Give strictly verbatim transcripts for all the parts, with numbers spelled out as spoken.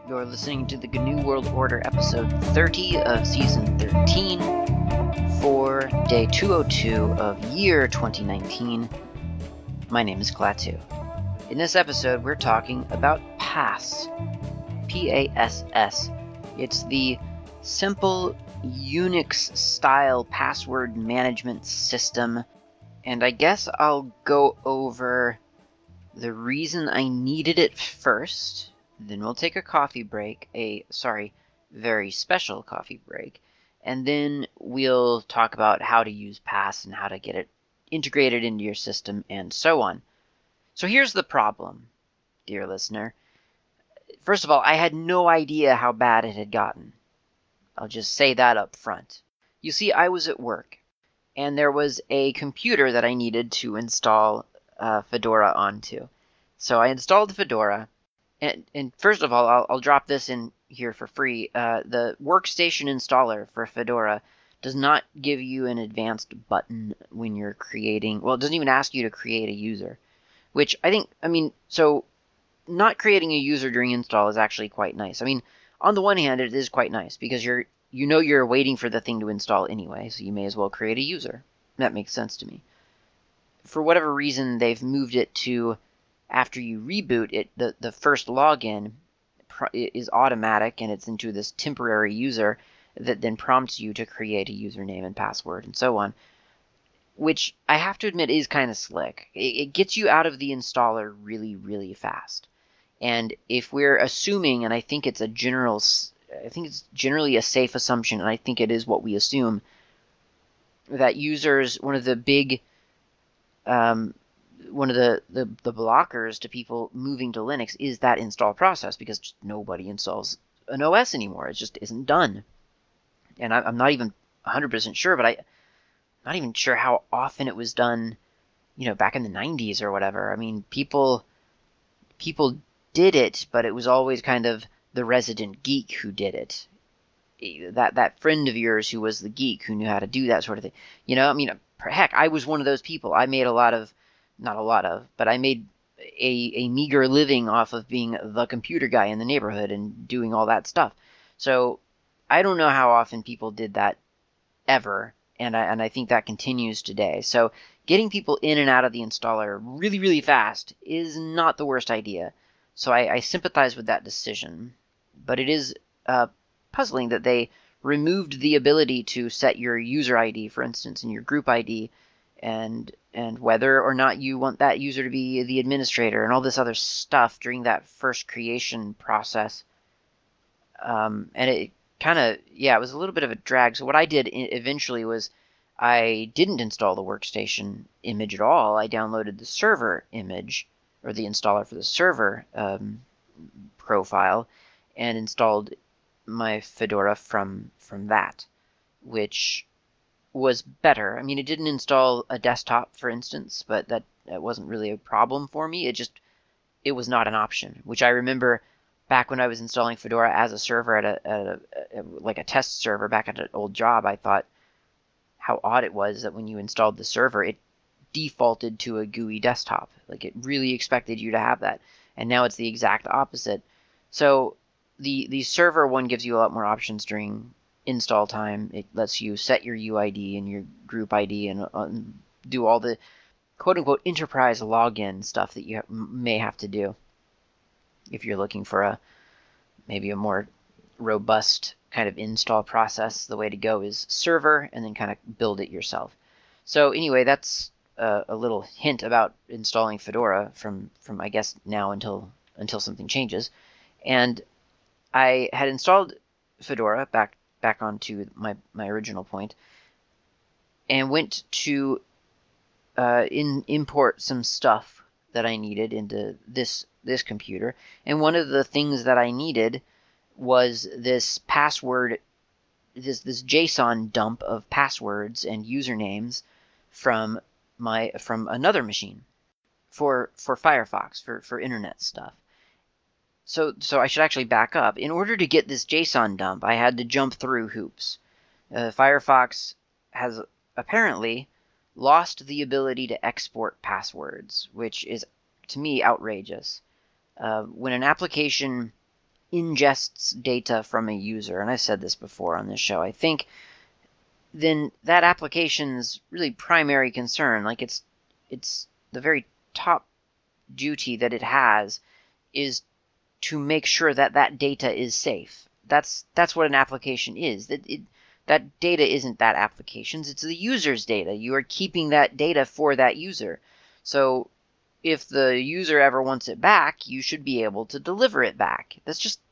You're listening to the G N U World Order episode thirty of season thirteen for day two oh two of year twenty nineteen. My name is Klaatu. In this episode, we're talking about Pass. P A S S. It's the simple Unix-style password management system, and I guess I'll go over the reason I needed it first. Then we'll take a coffee break, a, sorry, very special coffee break, and then we'll talk about how to use Pass and how to get it integrated into your system and so on. So here's the problem, dear listener. First of all, I had no idea how bad it had gotten. I'll just say that up front. You see, I was at work, and there was a computer that I needed to install uh, Fedora onto. So I installed Fedora, and, and first of all, I'll, I'll drop this in here for free. Uh, the workstation installer for Fedora does not give you an advanced button when you're creating, well, it doesn't even ask you to create a user, which I think, I mean, so not creating a user during install is actually quite nice. I mean, on the one hand, it is quite nice because you're, you know you're waiting for the thing to install anyway, so you may as well create a user. That makes sense to me. For whatever reason, they've moved it to after you reboot it, the, the first login is automatic, and it's into this temporary user that then prompts you to create a username and password and so on, which I have to admit is kind of slick. It, it gets you out of the installer really, really fast. And if we're assuming, and I think it's a general, I think it's generally a safe assumption, and I think it is what we assume, that users, one of the big, um, one of the, the, the blockers to people moving to Linux is that install process, because just nobody installs an O S anymore. It just isn't done. And I, I'm not even one hundred percent sure, but I, I'm not even sure how often it was done, you know, back in the nineties or whatever. I mean, people, people did it, but it was always kind of the resident geek who did it. That that friend of yours who was the geek who knew how to do that sort of thing. You know, I mean, heck, I was one of those people. I made a lot of, not a lot of, but I made a, a meager living off of being the computer guy in the neighborhood and doing all that stuff. So I don't know how often people did that ever, and I, and I think that continues today. So getting people in and out of the installer really, really fast is not the worst idea. So I, I sympathize with that decision, but it is uh, puzzling that they removed the ability to set your user I D, for instance, and your group I D, and and whether or not you want that user to be the administrator and all this other stuff during that first creation process. Um, and it kind of, yeah, it was a little bit of a drag. So what I did eventually was I didn't install the workstation image at all. I downloaded the server image, or the installer for the server um, profile, and installed my Fedora from from that, which was better. I mean, it didn't install a desktop, for instance, but that, that wasn't really a problem for me. It just, it was not an option, which I remember back when I was installing Fedora as a server at a, at a, a like a test server back at an old job. I thought how odd it was that when you installed the server, it defaulted to a G U I desktop. Like, it really expected you to have that. And now it's the exact opposite. So the the server one gives you a lot more options during install time. It lets you set your U I D and your group I D and uh, do all the quote-unquote enterprise login stuff that you ha- may have to do if you're looking for a maybe a more robust kind of install process. The way to go is server and then kind of build it yourself. So anyway, that's a, a little hint about installing Fedora from, from I guess now until until something changes. And I had installed Fedora back back onto my, my original point, and went to uh, in, import some stuff that I needed into this this computer. And one of the things that I needed was this password, this this JSON dump of passwords and usernames from my from another machine for for Firefox, for for internet stuff. So, so I should actually back up. In order to get this JSON dump, I had to jump through hoops. Uh, Firefox has apparently lost the ability to export passwords, which is, to me, outrageous. Uh, when an application ingests data from a user, and I've said this before on this show, I think then that application's really primary concern, like it's it's the very top duty that it has, is to make sure that that data is safe. That's that's what an application is. That it, that data isn't that application's, it's the user's data. You are keeping that data for that user. So if the user ever wants it back, you should be able to deliver it back. That's just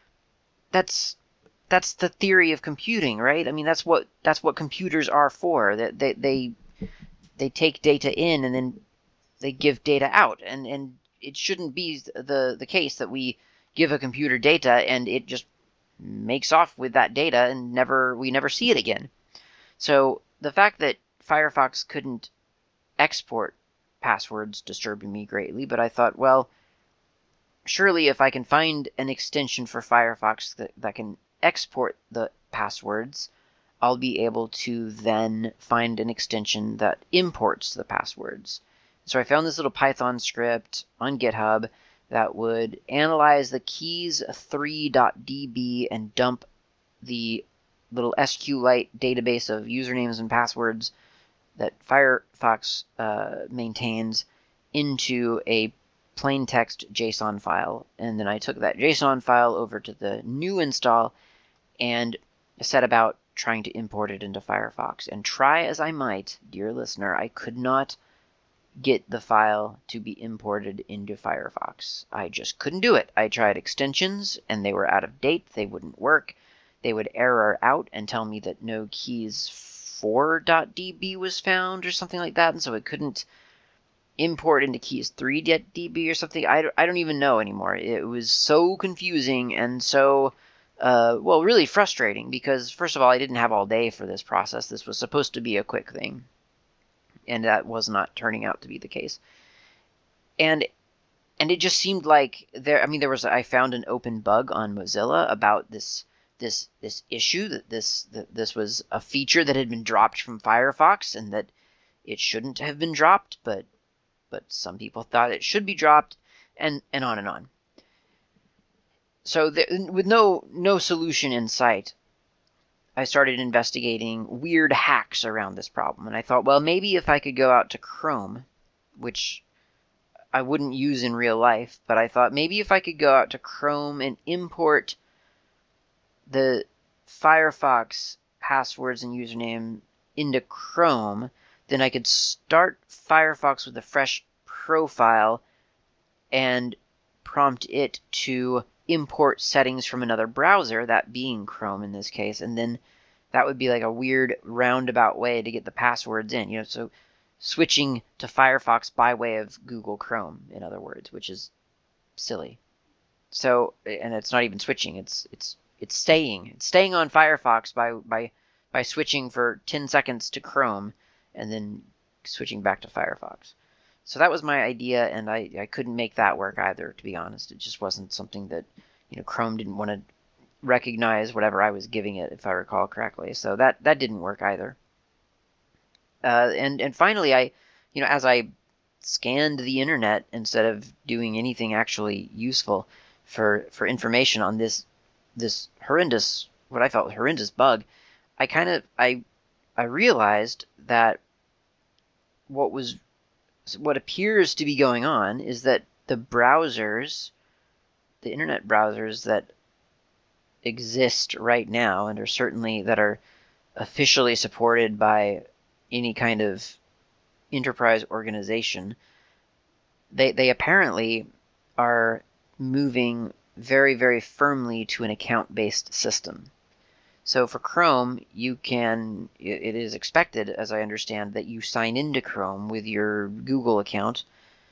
that's that's the theory of computing, right? I mean, that's what that's what computers are for. That they, they they take data in and then they give data out, and and it shouldn't be the the case that we give a computer data and it just makes off with that data and never we never see it again. So the fact that Firefox couldn't export passwords disturbed me greatly, but I thought, well, surely if I can find an extension for Firefox that, that can export the passwords, I'll be able to then find an extension that imports the passwords. So I found this little Python script on GitHub that would analyze the keys three dot d b and dump the little SQLite database of usernames and passwords that Firefox uh, maintains into a plain text JSON file. And then I took that JSON file over to the new install and set about trying to import it into Firefox. And try as I might, dear listener, I could not get the file to be imported into Firefox. I just couldn't do it. I tried extensions and they were out of date. They wouldn't work. They would error out and tell me that no keys four dot d b was found or something like that, and so it couldn't import into keys three dot d b or something. I don't, I don't even know anymore. It was so confusing and so, uh, well, really frustrating because, first of all, I didn't have all day for this process. This was supposed to be a quick thing, and that was not turning out to be the case. And and it just seemed like there, I mean, there was, I found an open bug on Mozilla about this this this issue, that this that this was a feature that had been dropped from Firefox and that it shouldn't have been dropped, but but some people thought it should be dropped, and and on and on. So there, with no no solution in sight, I started investigating weird hacks around this problem, and I thought, well, maybe if I could go out to Chrome, which I wouldn't use in real life, but I thought maybe if I could go out to Chrome and import the Firefox passwords and username into Chrome, then I could start Firefox with a fresh profile and prompt it to import settings from another browser, that being Chrome in this case, and then that would be like a weird roundabout way to get the passwords in, you know, so switching to Firefox by way of Google Chrome, in other words, which is silly. So, and it's not even switching, it's it's it's staying. It's staying on Firefox by by by switching for ten seconds to Chrome and then switching back to Firefox. So that was my idea, and I, I couldn't make that work either, to be honest. It just wasn't something that, you know, Chrome didn't want to recognize whatever I was giving it, if I recall correctly. So that, that didn't work either. Uh, and, and finally, I, you know, as I scanned the internet instead of doing anything actually useful for, for information on this this horrendous, what I felt horrendous bug, I kind of, I, I realized that what was, what appears to be going on is that the browsers, the internet browsers that exist right now and are certainly, that are officially supported by any kind of enterprise organization, they, they apparently are moving very, very firmly to an account-based system. So for Chrome, you can, it is expected, as I understand, that you sign into Chrome with your Google account,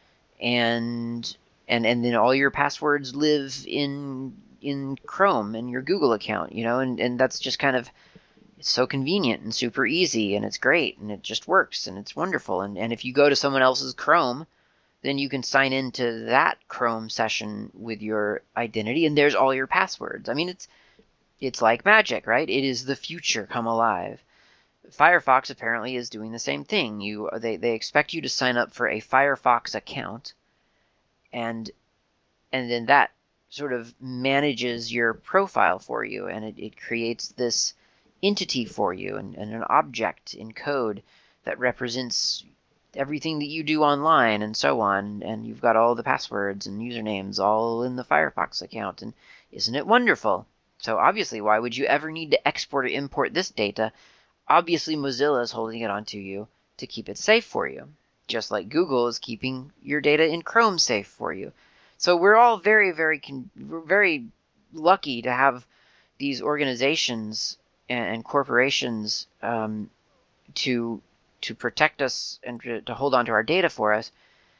and and and then all your passwords live in in Chrome and your Google account, you know, and, and that's just kind of, it's so convenient and super easy, and it's great, and it just works, and it's wonderful. And, and if you go to someone else's Chrome, then you can sign into that Chrome session with your identity, and there's all your passwords. I mean, it's it's like magic, right? It is the future come alive. Firefox apparently is doing the same thing. You they, they expect you to sign up for a Firefox account, and and then that sort of manages your profile for you, and it, it creates this entity for you and, and an object in code that represents everything that you do online and so on, and you've got all the passwords and usernames all in the Firefox account, and isn't it wonderful? So obviously, why would you ever need to export or import this data? Obviously, Mozilla is holding it onto you to keep it safe for you, just like Google is keeping your data in Chrome safe for you. So we're all very, very, we're very lucky to have these organizations and corporations um, to to protect us and to, to hold on to our data for us.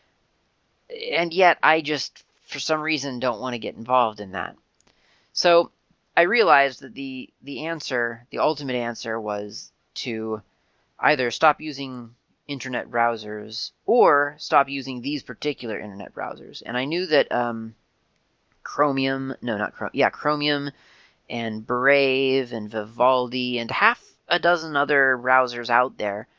And yet, I just, for some reason, don't want to get involved in that. So I realized that the the answer, the ultimate answer, was to either stop using internet browsers or stop using these particular internet browsers. And I knew that um, Chromium, no, not Chromium, yeah, Chromium and Brave and Vivaldi and half a dozen other browsers out there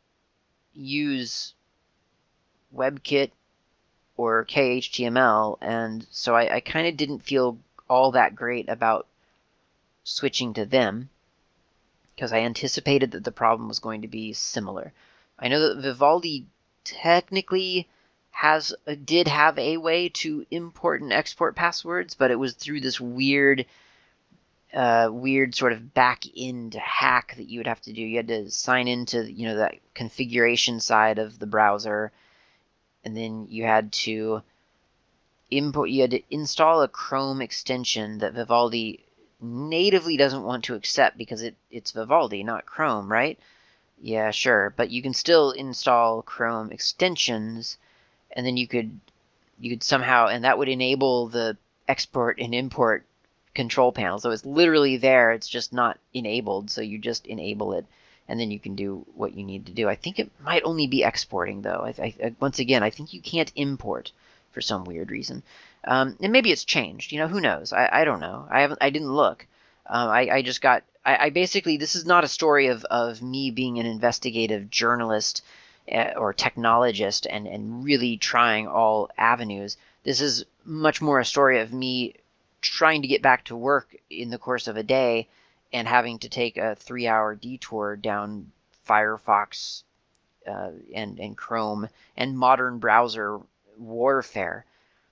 use WebKit or K H T M L, and so I, I kind of didn't feel all that great about switching to them because I anticipated that the problem was going to be similar. I know that Vivaldi technically has did have a way to import and export passwords, but it was through this weird uh, weird sort of back-end hack that you would have to do. You had to sign into, you know, that configuration side of the browser, and then you had to import, you had to install a Chrome extension that Vivaldi natively doesn't want to accept because it, it's Vivaldi, not Chrome, right? Yeah, sure, but you can still install Chrome extensions, and then you could you could somehow, and that would enable the export and import control panel. So it's literally there, it's just not enabled, so you just enable it, and then you can do what you need to do. I think it might only be exporting, though. I, I, once again, I think you can't import for some weird reason. Um, and maybe it's changed. You know, who knows? I, I don't know. I haven't. I didn't look. Um, I, I just got... I, I basically... This is not a story of, of me being an investigative journalist uh, or technologist and, and really trying all avenues. This is much more a story of me trying to get back to work in the course of a day and having to take a three-hour detour down Firefox uh, and, and Chrome and modern browser warfare.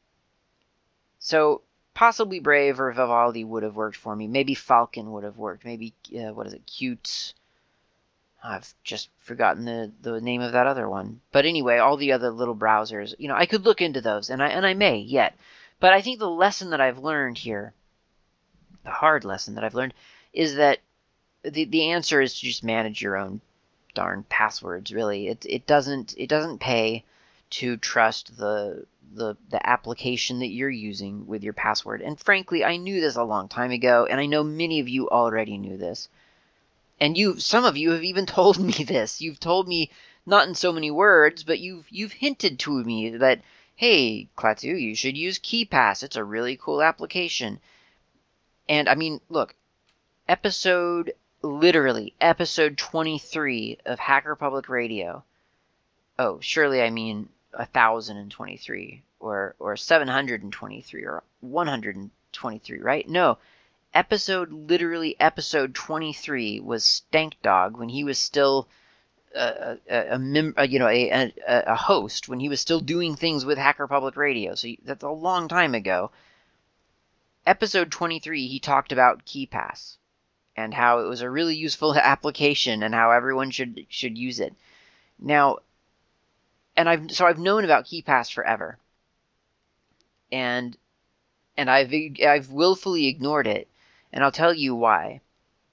So possibly Brave or Vivaldi would have worked for me. Maybe Falcon would have worked. Maybe, uh, what is it, Qt? I've just forgotten the, the name of that other one. But anyway, all the other little browsers, you know, I could look into those, and I and I may yet. But I think the lesson that I've learned here, the hard lesson that I've learned, is that the the answer is to just manage your own darn passwords. Really, it it doesn't it doesn't pay to trust the the the application that you're using with your password. And frankly, I knew this a long time ago, and I know many of you already knew this. And you, some of you have even told me this. You've told me, not in so many words, but you've you've hinted to me that, hey, Klaatu, you should use KeePass. It's a really cool application. And I mean, look, episode, literally, episode twenty-three of Hacker Public Radio. Oh, surely I mean one thousand twenty-three, or, or seven hundred twenty-three, or one hundred twenty-three, right? No. Episode, literally episode twenty-three was Stank Dog when he was still a, a, a, mem- a you know a, a, a host, when he was still doing things with Hacker Public Radio. So that's a long time ago. Episode twenty-three, he talked about KeePass and how it was a really useful application and how everyone should should use it. Now, and I've so I've known about KeePass forever, and and I've I've willfully ignored it. And I'll tell you why.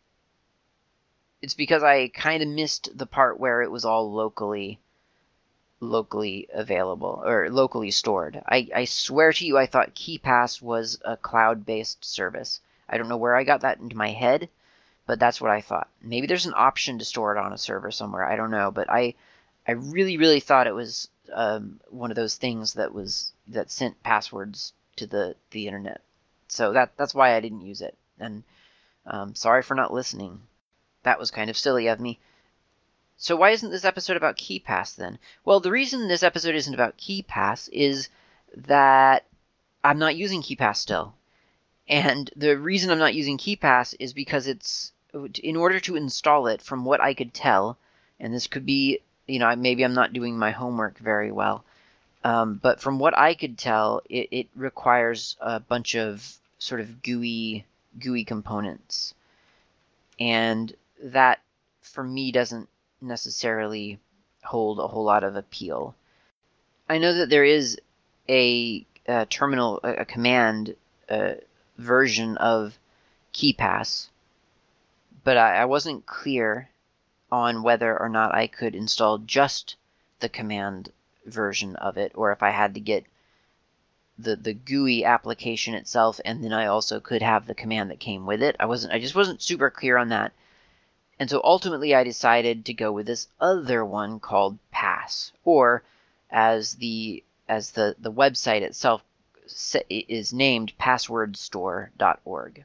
It's because I kind of missed the part where it was all locally locally available, or locally stored. I, I swear to you, I thought KeePass was a cloud-based service. I don't know where I got that into my head, but that's what I thought. Maybe there's an option to store it on a server somewhere. I don't know, but I I really, really thought it was um, one of those things that was that sent passwords to the, the internet. So that that's why I didn't use it. And um, sorry for not listening. That was kind of silly of me. So why isn't this episode about KeePass then? Well, the reason this episode isn't about KeePass is that I'm not using KeePass still. And the reason I'm not using KeePass is because it's, in order to install it, from what I could tell, and this could be, you know, maybe I'm not doing my homework very well, um, but from what I could tell, it, it requires a bunch of sort of GUI, GUI components. And that, for me, doesn't necessarily hold a whole lot of appeal. I know that there is a, a terminal, a, a command uh, version of KeePass, but I, I wasn't clear on whether or not I could install just the command version of it, or if I had to get the the GUI application itself, and then I also could have the command that came with it. I wasn't I just wasn't super clear on that. And so ultimately I decided to go with this other one called Pass, or as the as the, the website itself is named, password store dot org.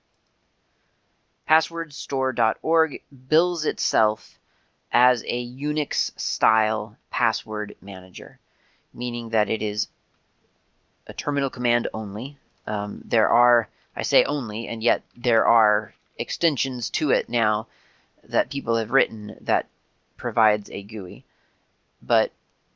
password store dot org bills itself as a Unix-style password manager, meaning that it is a terminal command only. Um, there are, I say only, and yet there are extensions to it now that people have written that provides a GUI. But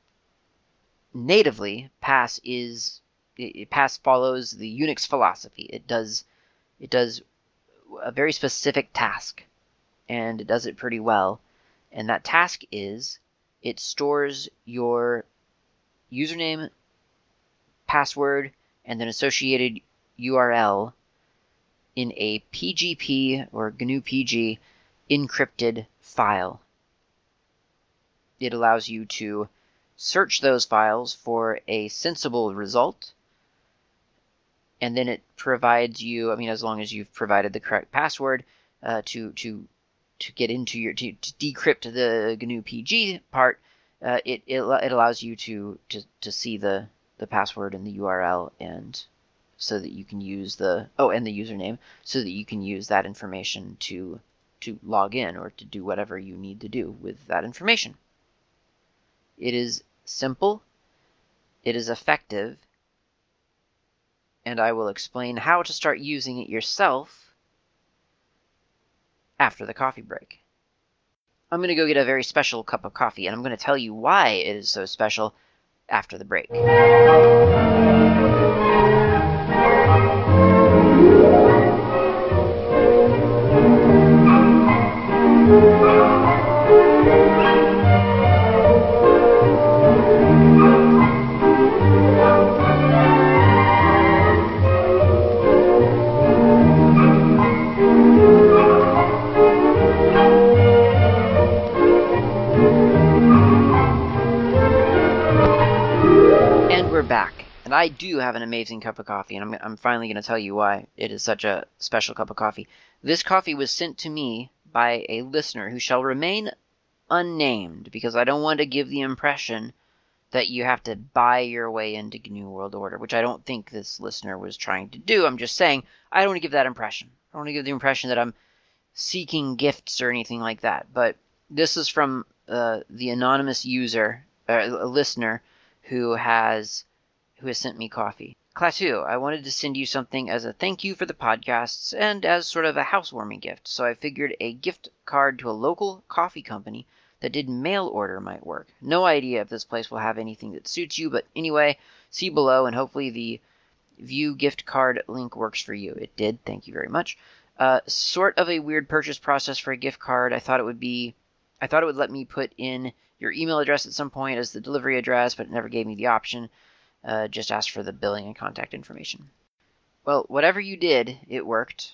natively, Pass is it, Pass follows the Unix philosophy. It does it does a very specific task, and it does it pretty well. And that task is it stores your username, password, and an associated U R L in a P G P or G N U P G encrypted file. It allows you to search those files for a sensible result, and then it provides you, I mean, as long as you've provided the correct password, uh, to to to get into your to, to decrypt the G N U P G part, uh, it, it it allows you to to to see the the password and the U R L, and so that you can use the oh and the username, so that you can use that information to to log in or to do whatever you need to do with that information. It is simple, it is effective, and I will explain how to start using it yourself after the coffee break. I'm going to go get a very special cup of coffee, and I'm going to tell you why it is so special after the break. Back, and I do have an amazing cup of coffee, and I'm, I'm finally going to tell you why it is such a special cup of coffee. This coffee was sent to me by a listener who shall remain unnamed, because I don't want to give the impression that you have to buy your way into New World Order, which I don't think this listener was trying to do. I'm just saying, I don't want to give that impression. I don't want to give the impression that I'm seeking gifts or anything like that, but this is from uh, the anonymous user, uh, a listener, who has who has sent me coffee. Klaatu, I wanted to send you something as a thank you for the podcasts and as sort of a housewarming gift, so I figured a gift card to a local coffee company that did mail order might work. No idea if this place will have anything that suits you, but anyway, see below, and hopefully the view gift card link works for you. It did, thank you very much. Uh, sort of a weird purchase process for a gift card. I thought it would be, I thought it would let me put in your email address at some point as the delivery address, but it never gave me the option. Uh, just asked for the billing and contact information. Well, whatever you did, it worked.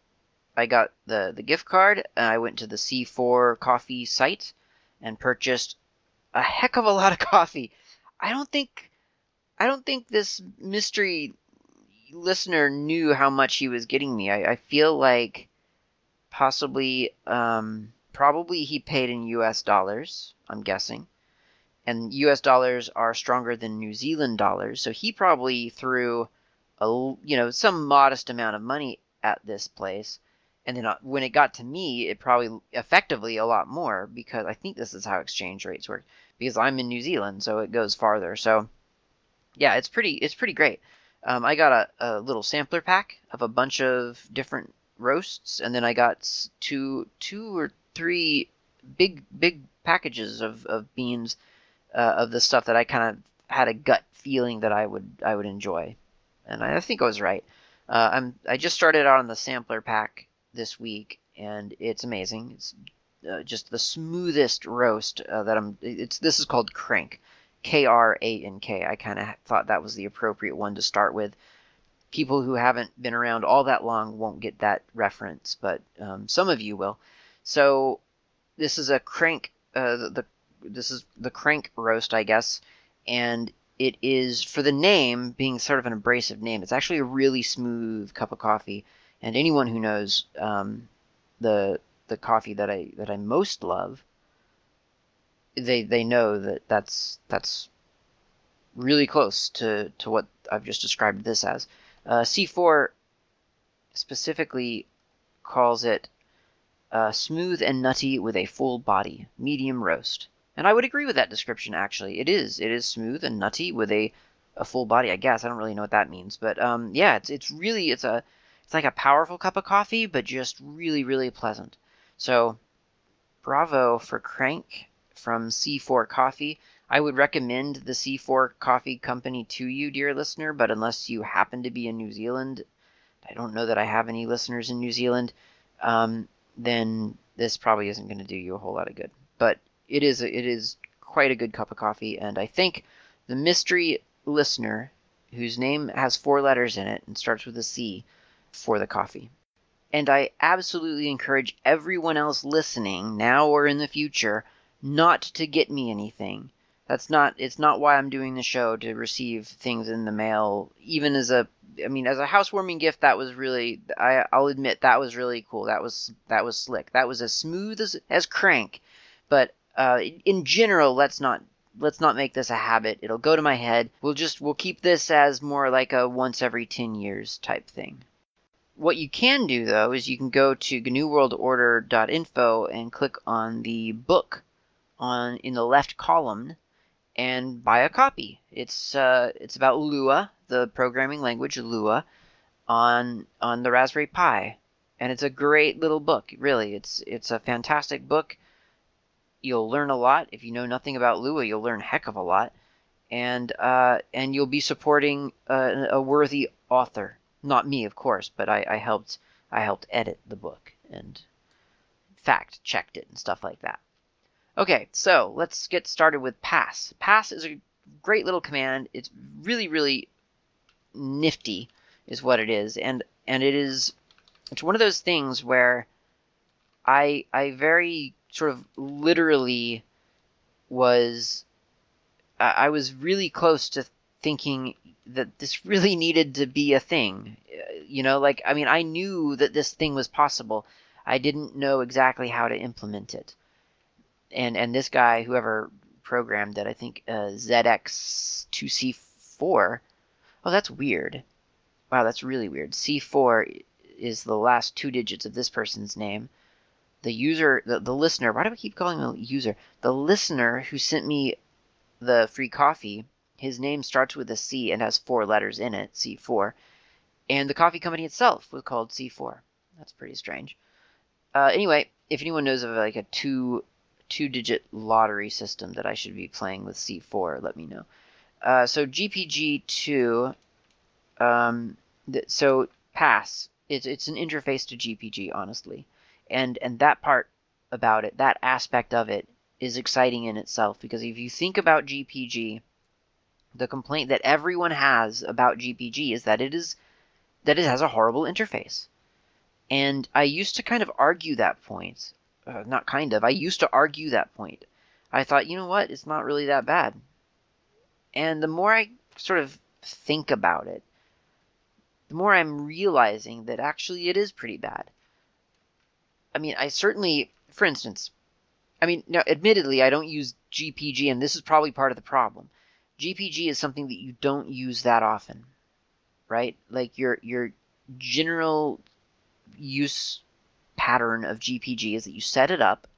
I got the, the gift card, and I went to the C four coffee site and purchased a heck of a lot of coffee. I don't think I don't think this mystery listener knew how much he was getting me. I, I feel like possibly, um, probably he paid in U S dollars, I'm guessing. And U S dollars are stronger than New Zealand dollars, so he probably threw a, you know, some modest amount of money at this place. And then when it got to me, it probably effectively a lot more, because I think this is how exchange rates work, because I'm in New Zealand, so it goes farther. So yeah, it's pretty it's pretty great. Um, I got a, a little sampler pack of a bunch of different roasts, and then I got two two or three big big packages of, of beans uh, of the stuff that I kind of had a gut feeling that I would I would enjoy, and I, I think I was right. Uh, I'm I just started out on the sampler pack this week, and it's amazing. It's uh, just the smoothest roast uh, that I'm. It's this is called Crank, K R A N K. I kind of thought that was the appropriate one to start with. People who haven't been around all that long won't get that reference, but um, some of you will. So this is a Crank. Uh, the, the this is the Crank roast, I guess, and it is, for the name being sort of an abrasive name, it's actually a really smooth cup of coffee. And anyone who knows um, the the coffee that I that I most love, they they know that that's that's really close to to what I've just described this as. Uh, C four specifically calls it uh, smooth and nutty with a full body, medium roast. And I would agree with that description, actually. It is. It is smooth and nutty with a, a full body, I guess. I don't really know what that means. But um, yeah, it's it's really, it's a it's like a powerful cup of coffee, but just really, really pleasant. So bravo for Crank from C four Coffee. I would recommend the C four Coffee Company to you, dear listener, but unless you happen to be in New Zealand, I don't know that I have any listeners in New Zealand, um, then this probably isn't going to do you a whole lot of good. But it is it is quite a good cup of coffee, and I think the mystery listener, whose name has four letters in it and starts with a C, for the coffee. And I absolutely encourage everyone else listening, now or in the future, not to get me anything. That's not, it's not why I'm doing the show, to receive things in the mail, even as a, I mean, as a housewarming gift, that was really, I, I'll admit, that was really cool. That was, that was slick. That was as smooth as, as Crank. But, uh, in general, let's not, let's not make this a habit. It'll go to my head. We'll just, we'll keep this as more like a once every ten years type thing. What you can do, though, is you can go to G N U World Order dot info and click on the book on in the left column and buy a copy. It's uh, it's about Lua, the programming language Lua, on on the Raspberry Pi, and it's a great little book. Really, it's it's a fantastic book. You'll learn a lot. If you know nothing about Lua, you'll learn a heck of a lot, and uh, and you'll be supporting uh, a worthy author. Not me, of course, but I, I helped I helped edit the book and fact checked it and stuff like that. Okay, so let's get started with pass. Pass is a great little command. It's really, really nifty is what it is. And and it is it's one of those things where I I very sort of literally was I was really close to thinking that this really needed to be a thing. You know, like, I mean, I knew that this thing was possible. I didn't know exactly how to implement it. And and this guy, whoever programmed it, I think uh, Z X two C four. Oh, that's weird. Wow, that's really weird. C four is the last two digits of this person's name. The user, the, the listener, why do I keep calling him a user? The listener who sent me the free coffee, his name starts with a C and has four letters in it, C four. And the coffee company itself was called C four. That's pretty strange. Uh, anyway, if anyone knows of like a two two-digit lottery system that I should be playing with C four, let me know. Uh, so G P G two, um, th- so pass. It's it's an interface to G P G, honestly, and and that part about it, that aspect of it, is exciting in itself, because if you think about G P G, the complaint that everyone has about G P G is that it is that it has a horrible interface. And I used to kind of argue that point. Uh, not kind of. I used to argue that point. I thought, you know what? It's not really that bad. And the more I sort of think about it, the more I'm realizing that actually it is pretty bad. I mean, I certainly, for instance, I mean, now, admittedly, I don't use G P G, and this is probably part of the problem. G P G is something that you don't use that often, right? Like your your general use pattern of G P G is that you set it up,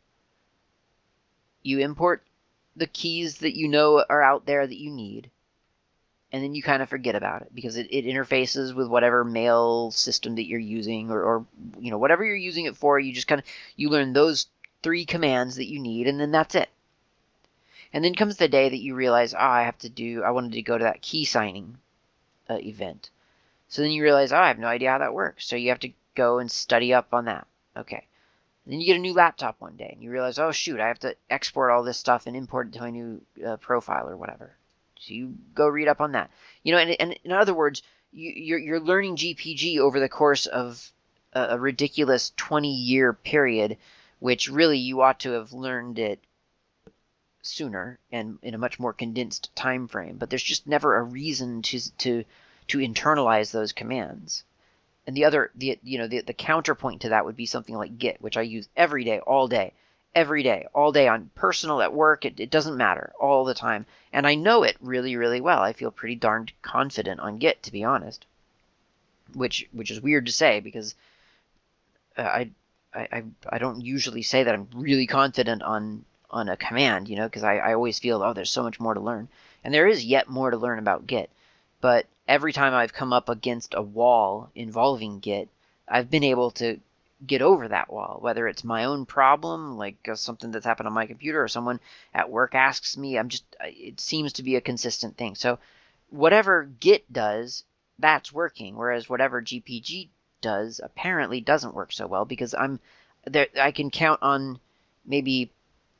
you import the keys that you know are out there that you need, and then you kind of forget about it because it, it interfaces with whatever mail system that you're using, or, or you know, whatever you're using it for. You just kind of, you learn those three commands that you need, and then that's it. And then comes the day that you realize, oh, I have to do, I wanted to go to that key signing uh, event. So then you realize, oh, I have no idea how that works. So you have to go and study up on that. Okay. And then you get a new laptop one day, and you realize, oh, shoot, I have to export all this stuff and import it to my new uh, profile or whatever. So you go read up on that. You know, and, and in other words, you, you're, you're learning G P G over the course of a, a ridiculous twenty-year period, which really you ought to have learned it sooner and in a much more condensed time frame. But there's just never a reason to to to internalize those commands. And the other, the you know, the, the counterpoint to that would be something like Git, which I use every day, all day, every day, all day, on personal, at work. It, it doesn't matter, all the time. And I know it really, really well. I feel pretty darned confident on Git, to be honest. Which which is weird to say, because uh, I, I I don't usually say that I'm really confident on on a command, you know, because I, I always feel, oh, there's so much more to learn. And there is yet more to learn about Git. But every time I've come up against a wall involving Git, I've been able to get over that wall, whether it's my own problem, like uh, something that's happened on my computer, or someone at work asks me. I'm just, it seems to be a consistent thing. So whatever Git does, that's working, whereas whatever G P G does apparently doesn't work so well, because I'm there. I can count on maybe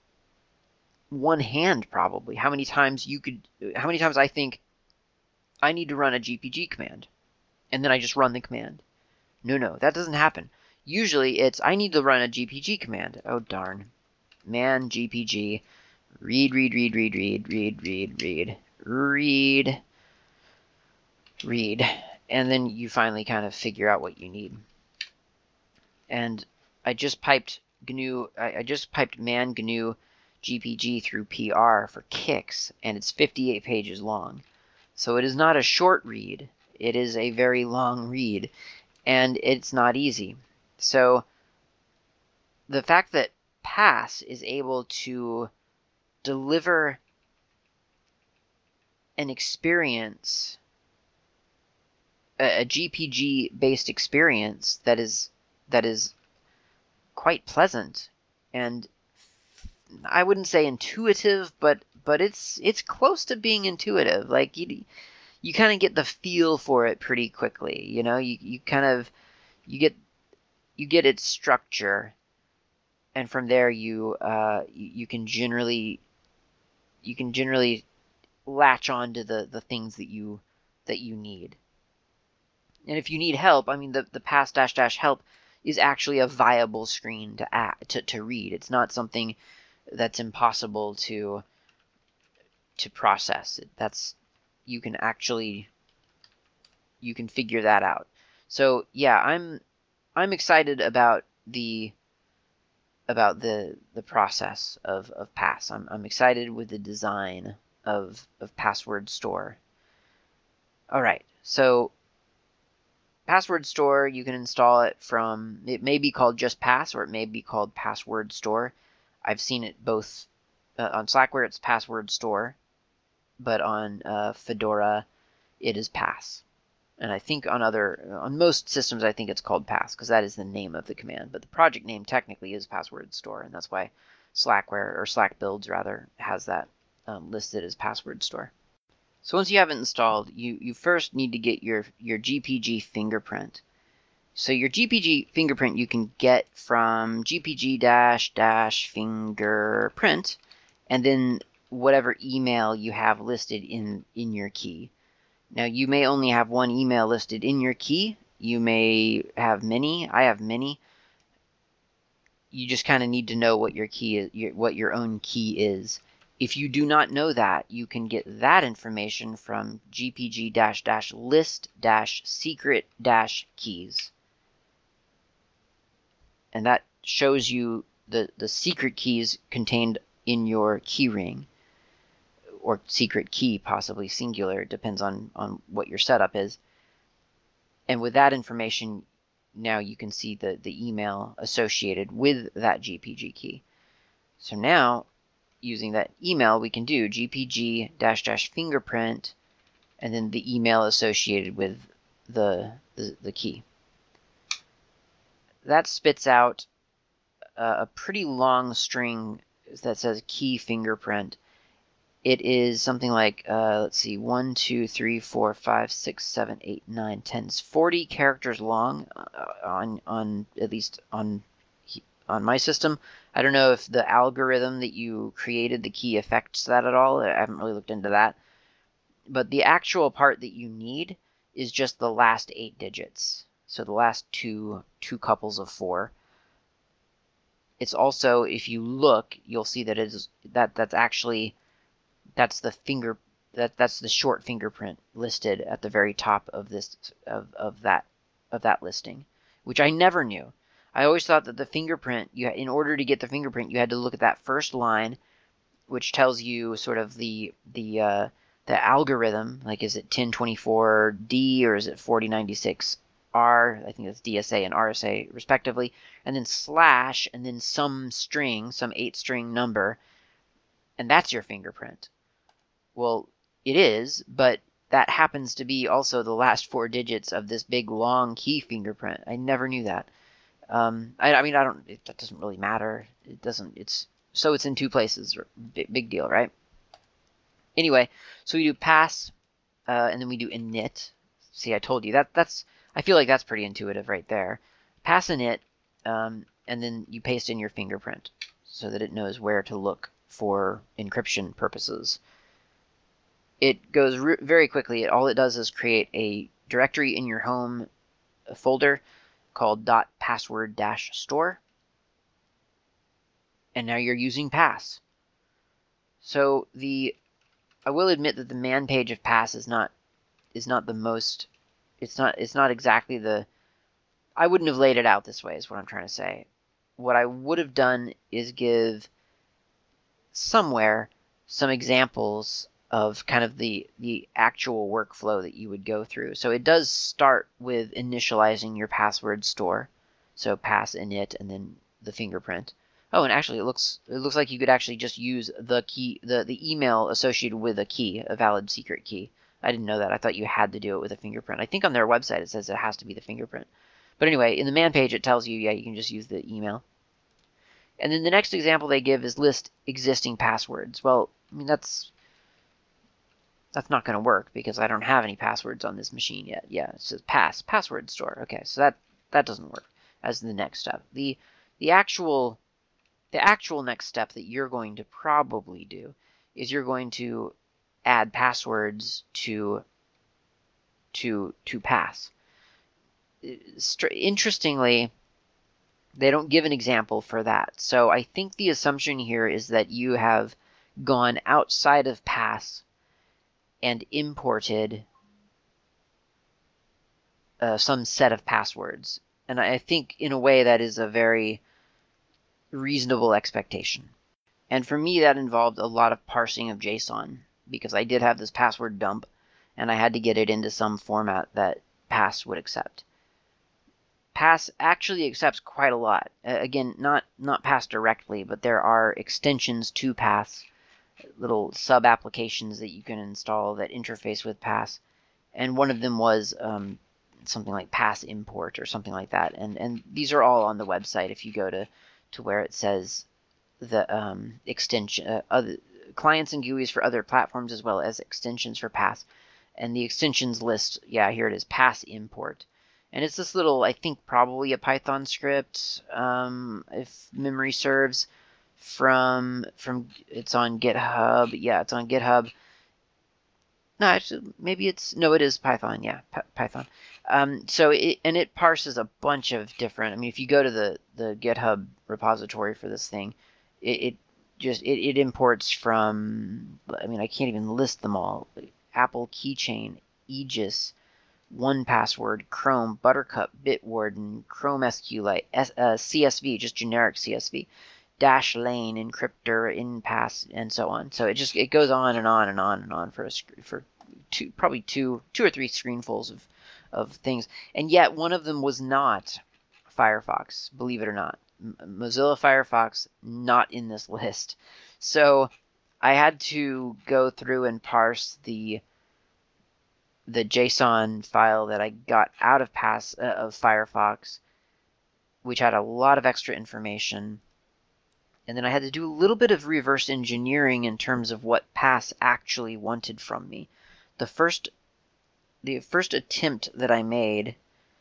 one hand probably how many times you could, how many times I think I need to run a G P G command, and then I just run the command. No, no, that doesn't happen. Usually it's, I need to run a G P G command. Oh, darn. Man, G P G. Read, read, read, read, read, read, read, read, read, read. And then you finally kind of figure out what you need. And I just piped G N U, I, I just piped man G N U G P G through P R for kicks, and it's fifty-eight pages long. So it is not a short read. It is a very long read, and it's not easy. So the fact that Pass is able to deliver an experience, a, a G P G-based experience that is that is quite pleasant, and I wouldn't say intuitive, but but it's it's close to being intuitive. Like you you kind of get the feel for it pretty quickly. You know, you you kind of you get you get its structure, and from there you uh you, you can generally you can generally latch on to the the things that you that you need. And if you need help, I mean, the the pass dash dash help is actually a viable screen to add, to to read. It's not something that's impossible to to process. That's, you can actually, you can figure that out. So yeah, I'm I'm excited about the about the the process of, of Pass. I'm I'm excited with the design of of Password Store. All right, so Password Store, you can install it from, it may be called just Pass, or it may be called Password Store. I've seen it both. Uh, on Slackware, it's Password Store, but on uh, Fedora, it is Pass. And I think on other, on most systems, I think it's called Pass, because that is the name of the command. But the project name technically is Password Store, and that's why Slackware, or Slack Builds rather, has that um, listed as Password Store. So once you have it installed, you, you first need to get your, your G P G fingerprint. So your G P G fingerprint you can get from G P G dash dash fingerprint, and then whatever email you have listed in, in your key. Now, you may only have one email listed in your key. You may have many. I have many. You just kind of need to know what your key is, your, what your own key is. If you do not know that, you can get that information from G P G dash dash list dash secret dash keys. And that shows you the, the secret keys contained in your keyring, or secret key, possibly singular. It depends on, on what your setup is. And with that information, now you can see the, the email associated with that G P G key. So now, using that email, we can do G P G dash dash fingerprint and then the email associated with the, the, the key. That spits out uh, a pretty long string that says key fingerprint. It is something like, uh, let's see, one, two, three, four, five, six, seven, eight, nine, ten. It's forty characters long uh, on, on at least on, on my system. I don't know if the algorithm that you created the key affects that at all. I haven't really looked into that. But the actual part that you need is just the last eight digits. So the last two, two couples of four. It's also, if you look, you'll see that it is that that's actually that's the finger that that's the short fingerprint listed at the very top of this of, of that of that listing, which I never knew. I always thought that the fingerprint, you in order to get the fingerprint, you had to look at that first line, which tells you sort of the the uh, the algorithm, like is it ten twenty-four D or is it forty ninety-six R? I think that's D S A and R S A respectively, and then slash and then some string, some eight string number, and that's your fingerprint. Well, it is, but that happens to be also the last four digits of this big long key fingerprint. I never knew that. Um, I, I mean, I don't. It, that doesn't really matter. It doesn't. It's so it's in two places. Big, big deal, right? Anyway, so we do pass, uh, and then we do init. See, I told you that. That's. I feel like that's pretty intuitive right there. Pass init, um, and then you paste in your fingerprint so that it knows where to look for encryption purposes. It goes very quickly. All it does is create a directory in your home folder called .password-store. And now you're using Pass. So the I will admit that the man page of Pass is not is not the most it's not it's not exactly the I wouldn't have laid it out this way is what I'm trying to say. What I would have done is give somewhere some examples of kind of the, the actual workflow that you would go through. So it does start with initializing your password store. So pass init and then the fingerprint. Oh, and actually it looks it looks like you could actually just use the key the, the email associated with a key, a valid secret key. I didn't know that. I thought you had to do it with a fingerprint. I think on their website it says it has to be the fingerprint. But anyway, in the man page it tells you, yeah, you can just use the email. And then the next example they give is list existing passwords. Well, I mean, that's that's not going to work because I don't have any passwords on this machine yet. Yeah, it says pass, password store. Okay, so that, that doesn't work as the next step. The, the, actual, the actual next step that you're going to probably do is you're going to add passwords to, to, to pass. Interestingly, they don't give an example for that. So I think the assumption here is that you have gone outside of pass and imported uh, some set of passwords. And I think in a way that is a very reasonable expectation. And for me that involved a lot of parsing of JSON because I did have this password dump and I had to get it into some format that Pass would accept. Pass actually accepts quite a lot. Uh, again, not, not Pass directly, but there are extensions to Pass, little sub-applications that you can install that interface with Pass. And one of them was um, something like Pass Import or something like that. And and these are all on the website if you go to, to where it says the um, extension, uh, other, clients and G U Is for other platforms as well as extensions for Pass. And the extensions list, yeah, here it is, Pass Import. And it's this little, I think probably a Python script, um, if memory serves, from, from it's on GitHub. Yeah, it's on GitHub. No, actually, maybe it's, no, it is Python. Yeah, P Python. Um, so, it, and it parses a bunch of different, I mean, if you go to the, the GitHub repository for this thing, it, it just, it, it imports from, I mean, I can't even list them all. Apple Keychain, Aegis, one Password, Chrome, Buttercup, Bitwarden, Chrome SQLite, S, uh, C S V, just generic C S V, Dashlane, Encryptor, InPass, and so on. So it just it goes on and on and on and on for a for two probably two two or three screenfuls of of things, and yet one of them was not Firefox. Believe it or not, M Mozilla Firefox not in this list. So I had to go through and parse the the JSON file that I got out of pass uh, of Firefox, which had a lot of extra information. And then I had to do a little bit of reverse engineering in terms of what Pass actually wanted from me. The first, the first attempt that I made,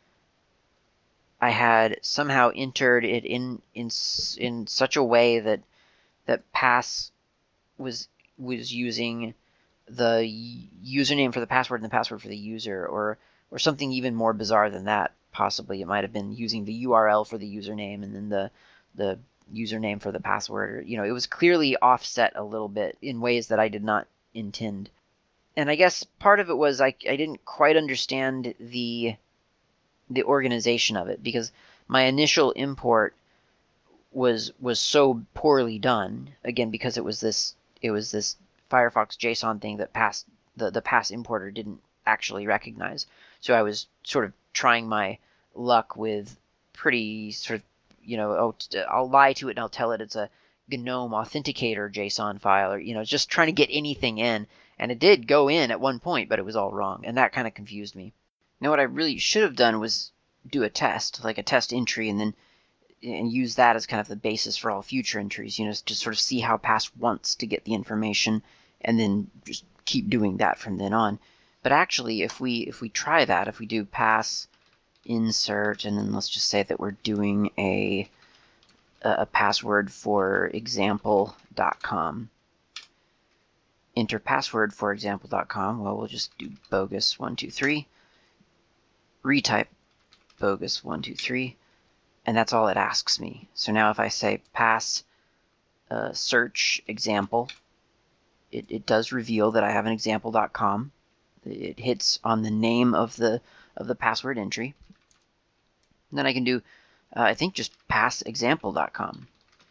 I had somehow entered it in in in such a way that that Pass was was using the username for the password and the password for the user, or or something even more bizarre than that. Possibly it might have been using the U R L for the username and then the the username for the password. You know, it was clearly offset a little bit in ways that I did not intend. And I guess part of it was I, I didn't quite understand the the organization of it, because my initial import was was so poorly done, again because it was this it was this Firefox JSON thing that pass the the pass importer didn't actually recognize. So I was sort of trying my luck with pretty sort of, you know, oh, I'll lie to it and I'll tell it it's a GNOME authenticator JSON file, or, you know, just trying to get anything in. And it did go in at one point, but it was all wrong, and that kind of confused me. Now what I really should have done was do a test, like a test entry, and then and use that as kind of the basis for all future entries, you know, to sort of see how Pass wants to get the information, and then just keep doing that from then on. But actually, if we if we try that, if we do pass insert, and then let's just say that we're doing a a password for example dot com. Enter password for example dot com. Well, we'll just do bogus one two three. Retype bogus one two three. And that's all it asks me. So now if I say pass uh, search example, it, it does reveal that I have an example dot com. It hits on the name of the of the password entry. And then I can do, uh, I think, just pass example dot com.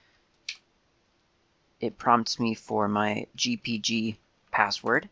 It prompts me for my G P G password,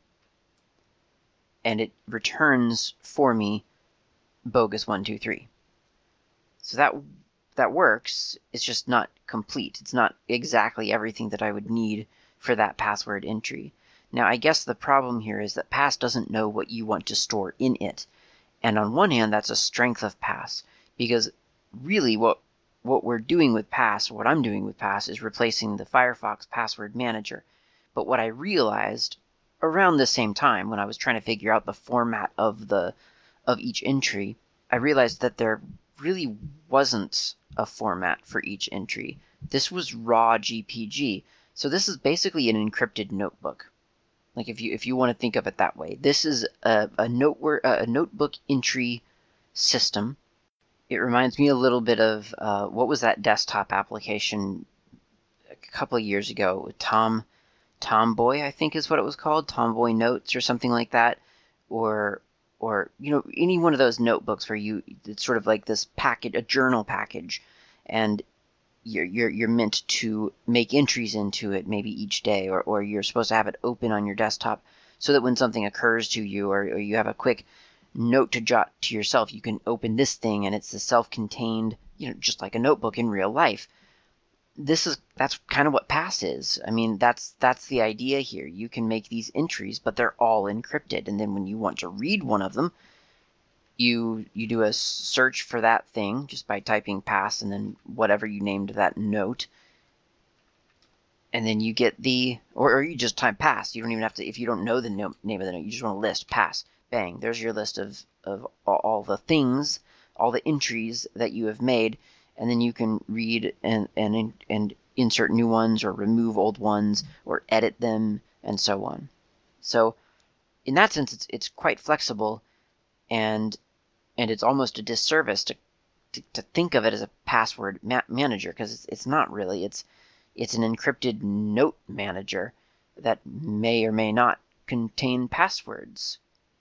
and it returns for me bogus one two three. So that that works. It's just not complete. It's not exactly everything that I would need for that password entry. Now, I guess the problem here is that Pass doesn't know what you want to store in it. And on one hand, that's a strength of Pass, because really what what we're doing with Pass, what I'm doing with Pass, is replacing the Firefox password manager. But what I realized around the same time, when I was trying to figure out the format of the of each entry, I realized that there really wasn't a format for each entry. This was raw G P G. So this is basically an encrypted notebook. Like if you if you want to think of it that way. This is a, a, note, a notebook entry system. It reminds me a little bit of, uh, what was that desktop application a couple of years ago? Tom, Tomboy, I think is what it was called. Tomboy Notes or something like that. Or... or, you know, any one of those notebooks where you, it's sort of like this package, a journal package, and you're, you're, you're meant to make entries into it maybe each day, or, or you're supposed to have it open on your desktop so that when something occurs to you, or, or you have a quick note to jot to yourself, you can open this thing and it's a self-contained, you know, just like a notebook in real life. This is, that's kind of what Pass is. I mean, that's that's the idea here. You can make these entries, but they're all encrypted. And then when you want to read one of them, you you do a search for that thing just by typing Pass and then whatever you named that note. And then you get the, or, or you just type Pass. You don't even have to, if you don't know the no, name of the note, you just want to list Pass. Bang, there's your list of, of all, all the things, all the entries that you have made. And then you can read and, and and insert new ones, or remove old ones, or edit them, and so on. So in that sense, it's it's quite flexible, and and it's almost a disservice to to, to think of it as a password ma manager, because it's it's not really. It's it's an encrypted note manager that may or may not contain passwords.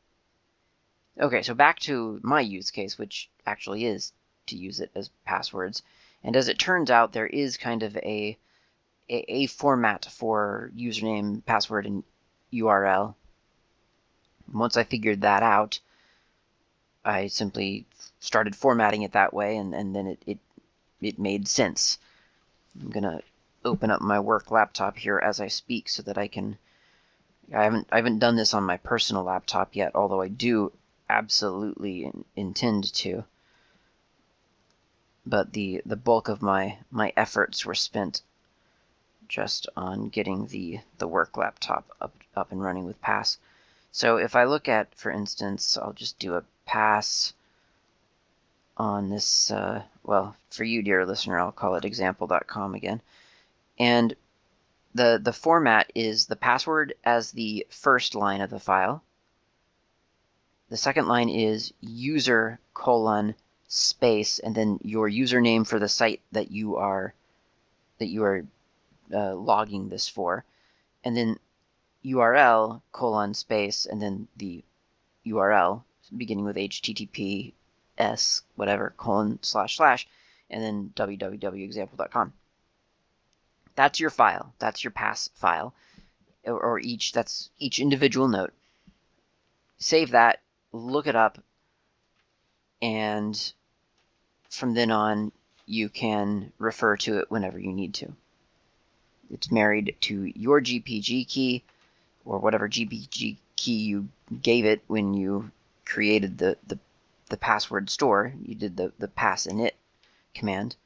Okay, so back to my use case, which actually is to use it as passwords. And as it turns out, there is kind of a, a, a format for username, password, and U R L. Once I figured that out, I simply started formatting it that way, and, and then it, it, it made sense. I'm going to open up my work laptop here as I speak so that I can I haven't I haven't done this on my personal laptop yet, although I do absolutely in, intend to. But the the bulk of my my efforts were spent just on getting the the work laptop up up and running with Pass. So if I look at, for instance, I'll just do a Pass on this, uh, well, for you, dear listener, I'll call it example dot com again. And the the format is the password as the first line of the file. The second line is user colon space, and then your username for the site that you are that you are uh, logging this for, and then U R L colon space, and then the U R L beginning with H T T P S whatever colon slash slash, and then w w w example dot com. That's your file. That's your pass file, or, or each that's each individual note. Save that, look it up, and from then on you can refer to it whenever you need to. It's married to your G P G key, or whatever G P G key you gave it when you created the, the, the password store. You did the, the pass init command.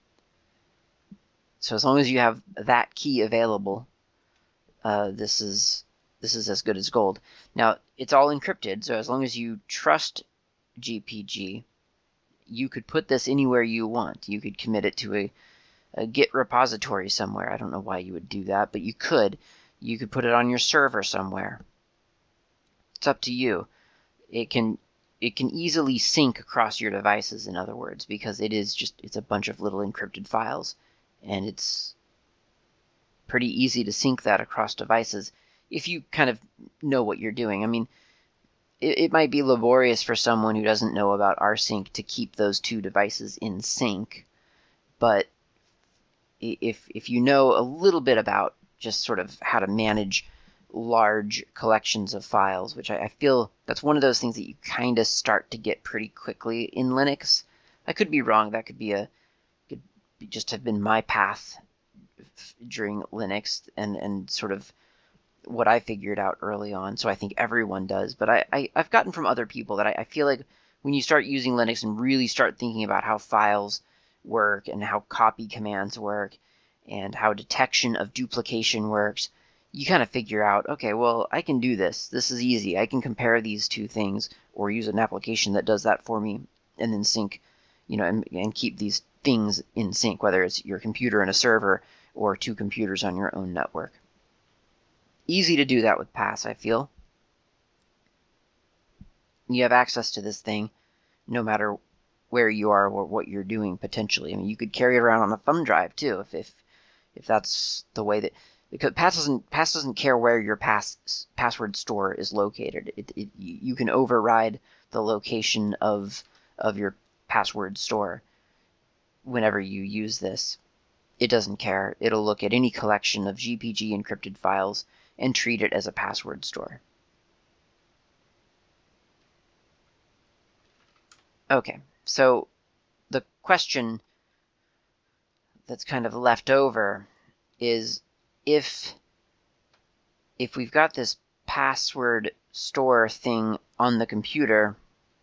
So as long as you have that key available, uh, this is this is as good as gold. Now, it's all encrypted, so as long as you trust G P G, you could put this anywhere you want. You could commit it to a, a Git repository somewhere. I don't know why you would do that, but you could. You could put it on your server somewhere. It's up to you. It can it can easily sync across your devices, in other words, because it is just it's a bunch of little encrypted files, and it's pretty easy to sync that across devices if you kind of know what you're doing. I mean, it, it might be laborious for someone who doesn't know about rsync to keep those two devices in sync, but if if you know a little bit about just sort of how to manage large collections of files, which I, I feel that's one of those things that you kind of start to get pretty quickly in Linux. I could be wrong. That could be a could be just have been my path during Linux and and sort of what I figured out early on. So I think everyone does. But I, I I've gotten from other people that I, I feel like when you start using Linux and really start thinking about how files work and how copy commands work and how detection of duplication works, you kind of figure out, okay, well, I can do this. This is easy. I can compare these two things or use an application that does that for me and then sync, you know, and, and keep these things in sync, whether it's your computer and a server or two computers on your own network. Easy to do that with Pass, I feel. You have access to this thing no matter where you are or what you're doing, potentially. I mean, you could carry it around on a thumb drive, too, if if, if that's the way that... Because Pass doesn't, Pass doesn't care where your pass, password store is located. It, it, you can override the location of, of your password store whenever you use this. It doesn't care. It'll look at any collection of G P G encrypted files and treat it as a password store. Okay, so the question that's kind of left over is if if we've got this password store thing on the computer,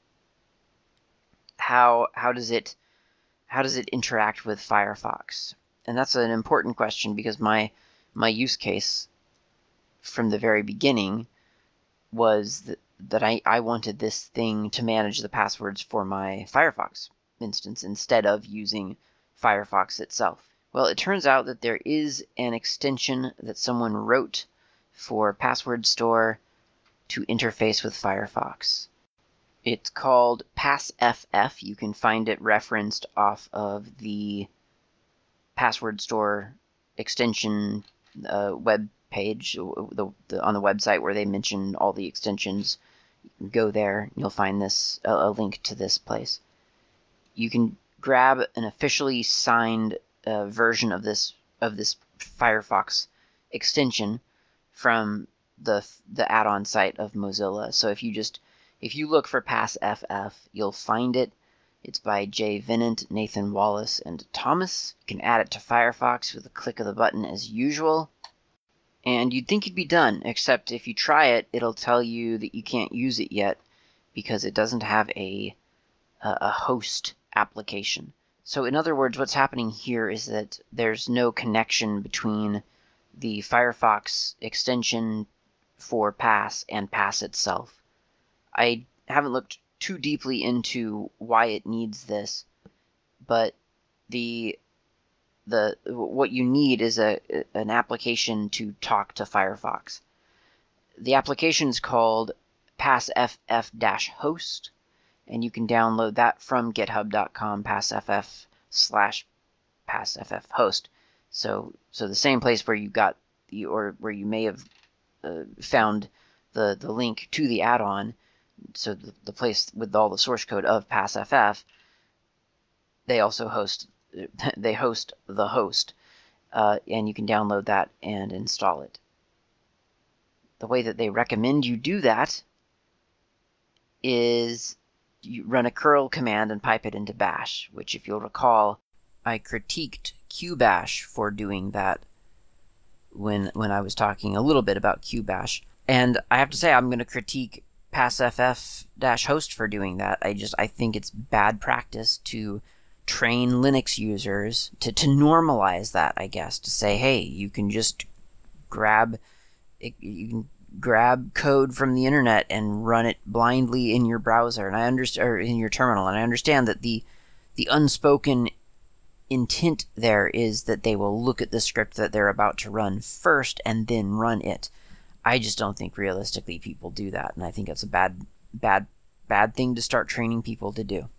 how how does it how does it interact with Firefox? And that's an important question because my my use case from the very beginning was that, that I, I wanted this thing to manage the passwords for my Firefox instance instead of using Firefox itself. Well, it turns out that there is an extension that someone wrote for Password Store to interface with Firefox. It's called PassFF. You can find it referenced off of the Password Store extension uh, web page the, the, on the website where they mention all the extensions. You can go there, you'll find this a, a link to this place. You can grab an officially signed uh, version of this of this Firefox extension from the the add-on site of Mozilla. So if you just if you look for PassFF, you'll find it. It's by Jay Venant, Nathan Wallace, and Thomas. You can add it to Firefox with a click of the button as usual. And you'd think you'd be done, except if you try it, it'll tell you that you can't use it yet because it doesn't have a, a host application. So in other words, what's happening here is that there's no connection between the Firefox extension for Pass and Pass itself. I haven't looked too deeply into why it needs this, but the the what you need is a an application to talk to Firefox. The application is called passff-host, and you can download that from github dot com passff slash passffhost. So so the same place where you got the or where you may have uh, found the the link to the add-on. So the, the place with all the source code of passff, they also host they host the host, uh, and you can download that and install it. The way that they recommend you do that is you run a curl command and pipe it into bash, which, if you'll recall, I critiqued qbash for doing that when when I was talking a little bit about qbash. And I have to say, I'm going to critique passff-host for doing that. I just I think it's bad practice to train Linux users to, to normalize that, I guess, to say, hey, you can just grab you can grab code from the internet and run it blindly in your browser, and I understand, or in your terminal, and I understand that the the unspoken intent there is that they will look at the script that they're about to run first and then run it. I just don't think realistically people do that, and I think it's a bad, bad, bad thing to start training people to do.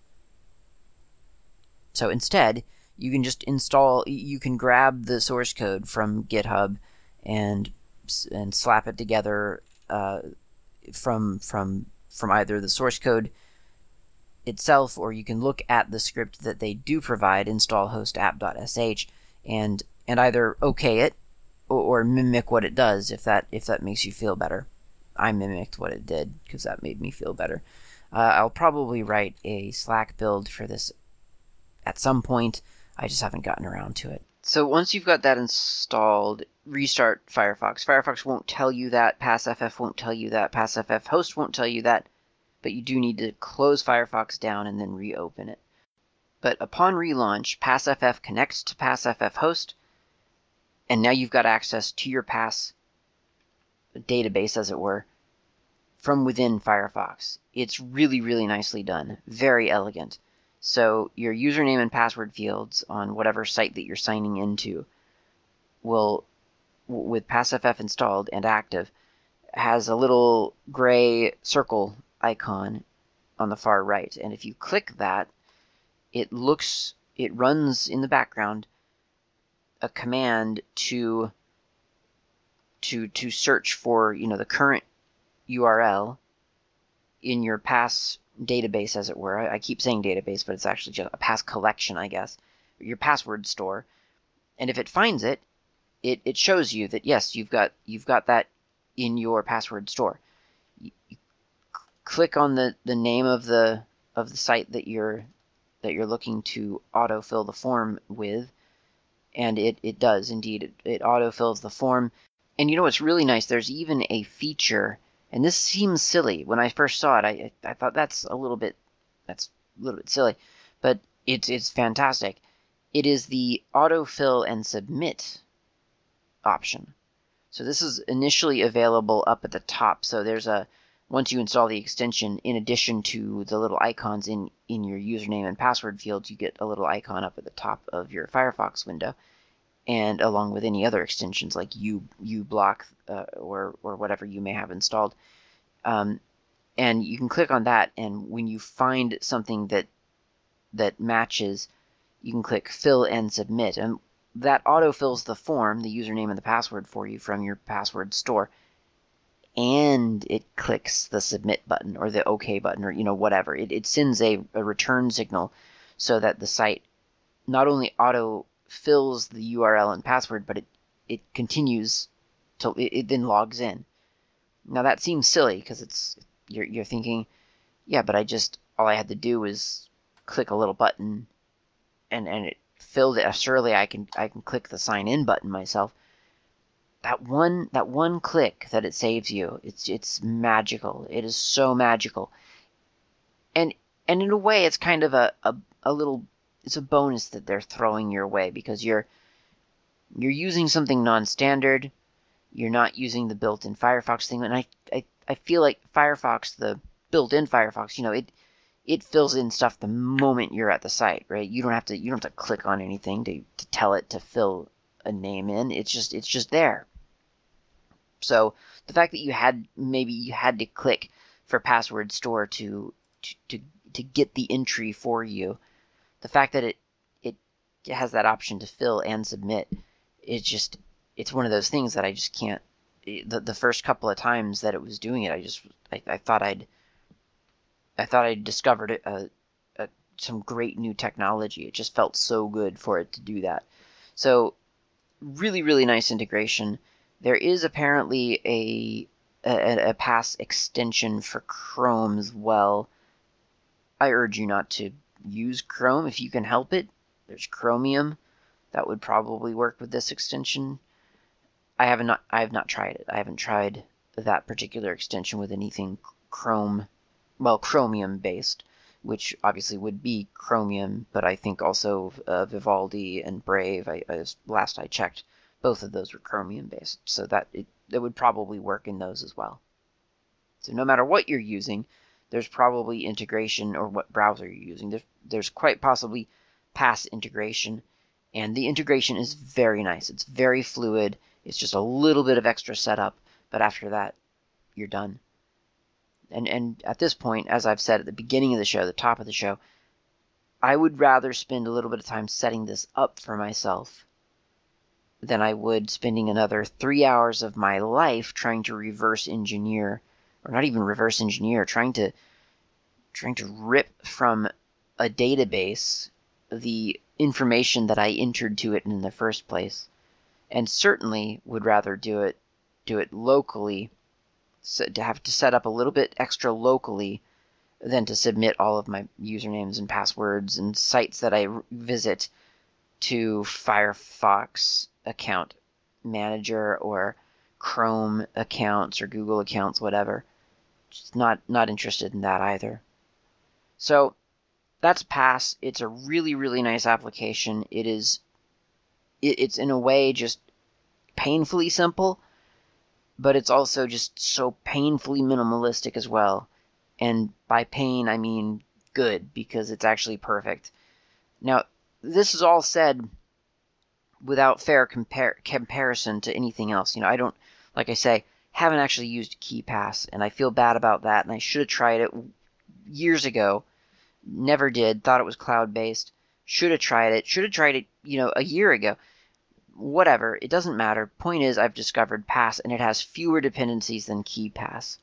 So instead, you can just install, you can grab the source code from GitHub and and slap it together uh, from from from either the source code itself, or you can look at the script that they do provide, install host app.sh, and and either okay it or, or mimic what it does if that if that makes you feel better. I mimicked what it did because that made me feel better. Uh, I'll probably write a Slack build for this at some point. I just haven't gotten around to it. So once you've got that installed, restart Firefox. Firefox won't tell you that, passff won't tell you that, passffhost won't tell you that, but you do need to close Firefox down and then reopen it. But upon relaunch, passff connects to passffhost, and now you've got access to your pass database, as it were, from within Firefox. It's really, really nicely done. Very elegant. So your username and password fields on whatever site that you're signing into will, with passff installed and active, has a little gray circle icon on the far right. And if you click that, it looks, it runs in the background a command to to to search for, you know, the current U R L in your pass database, as it were. I, I keep saying database, but it's actually just a pass collection, I guess. Your password store. And if it finds it, it, it shows you that yes, you've got you've got that in your password store. You, you click on the, the name of the of the site that you're that you're looking to autofill the form with, and it, it does indeed. It, it autofills the form. And you know what's really nice? There's even a feature, and this seems silly. When I first saw it, I I thought that's a little bit that's a little bit silly, but it's it's fantastic. It is the autofill and submit option. So this is initially available up at the top. So there's a once you install the extension, in addition to the little icons in in your username and password fields, you get a little icon up at the top of your Firefox window, and along with any other extensions like U uBlock uh, or or whatever you may have installed. Um, and you can click on that, and when you find something that that matches, you can click fill and submit, and that autofills the form, the username and the password for you from your password store, and it clicks the submit button or the OK button, or you know, whatever. It, it sends a, a return signal so that the site not only auto fills the U R L and password, but it, it continues to, it, it then logs in. Now that seems silly because it's, you're, you're thinking, yeah, but I just, all I had to do was click a little button and, and it filled it. Surely I can, I can click the sign in button myself. that one that one click that it saves you, it's it's magical. It is so magical. And and in a way, it's kind of a, a, a little, it's a bonus that they're throwing your way, because you're you're using something non-standard. You're not using the built-in Firefox thing. And I, I, I feel like Firefox, the built-in Firefox, you know, it it fills in stuff the moment you're at the site, right? You don't have to you don't have to click on anything to, to tell it to fill a name in. It's just it's just there. So the fact that you had maybe you had to click for password store to to to, to get the entry for you, the fact that it it has that option to fill and submit, it's just it's one of those things that I just can't. The the first couple of times that it was doing it, I just I, I thought I'd I thought I'd discovered a, a some great new technology. It just felt so good for it to do that. So really really nice integration. There is apparently a, a a pass extension for Chrome as well. I urge you not to use Chrome if you can help it. There's Chromium that would probably work with this extension. I have not I have not tried it. I haven't tried that particular extension with anything Chrome, well, Chromium based, which obviously would be Chromium, but I think also uh, Vivaldi and Brave, I, I, last I checked, both of those were Chromium based, so that it, it would probably work in those as well. So no matter what you're using, there's probably integration, or what browser you're using. There's, there's quite possibly pass integration, and the integration is very nice. It's very fluid. It's just a little bit of extra setup, but after that, you're done. And and at this point, as I've said at the beginning of the show, the top of the show, I would rather spend a little bit of time setting this up for myself than I would spending another three hours of my life trying to reverse engineer, or not even reverse engineer, trying to trying to rip from a database the information that I entered to it in the first place. And certainly would rather do it do it locally, so to have to set up a little bit extra locally than to submit all of my usernames and passwords and sites that I visit to Firefox account manager or Chrome accounts or Google accounts, whatever. Just not not interested in that either. So that's Pass. It's a really really nice application. It is it, it's in a way just painfully simple, but it's also just so painfully minimalistic as well. And by pain I mean good, because it's actually perfect. Now, this is all said without fair compar comparison to anything else. You know, I don't, like I say, haven't actually used KeePass, and I feel bad about that, and I should have tried it years ago. Never did. Thought it was cloud-based. Should have tried it. Should have tried it, you know, a year ago. Whatever. It doesn't matter. Point is, I've discovered Pass, and it has fewer dependencies than KeePass.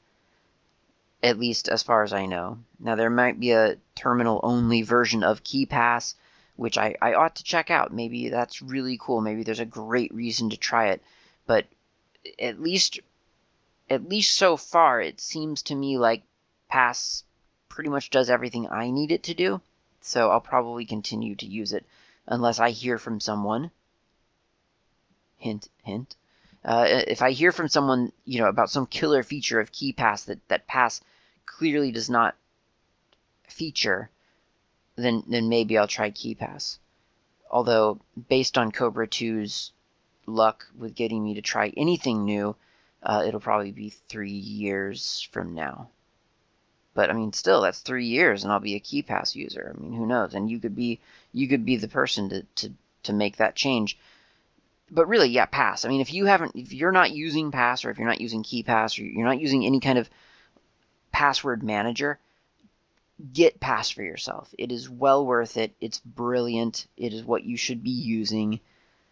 At least as far as I know. Now, there might be a terminal-only version of KeePass, which I, I ought to check out. Maybe that's really cool. Maybe there's a great reason to try it. But at least, at least so far, it seems to me like Pass pretty much does everything I need it to do. So I'll probably continue to use it unless I hear from someone. Hint, hint. Uh, if I hear from someone, you know, about some killer feature of KeePass that, that Pass clearly does not feature, then then maybe I'll try KeePass. Although, based on Cobra two's luck with getting me to try anything new, uh, it'll probably be three years from now. But I mean, still, that's three years, and I'll be a KeePass user. I mean, who knows? And you could be you could be the person to to to make that change. But really, yeah, Pass. I mean, if you haven't, if you're not using Pass, or if you're not using KeePass, or you're not using any kind of password manager, get Pass for yourself. It is well worth it. It's brilliant. It is what you should be using.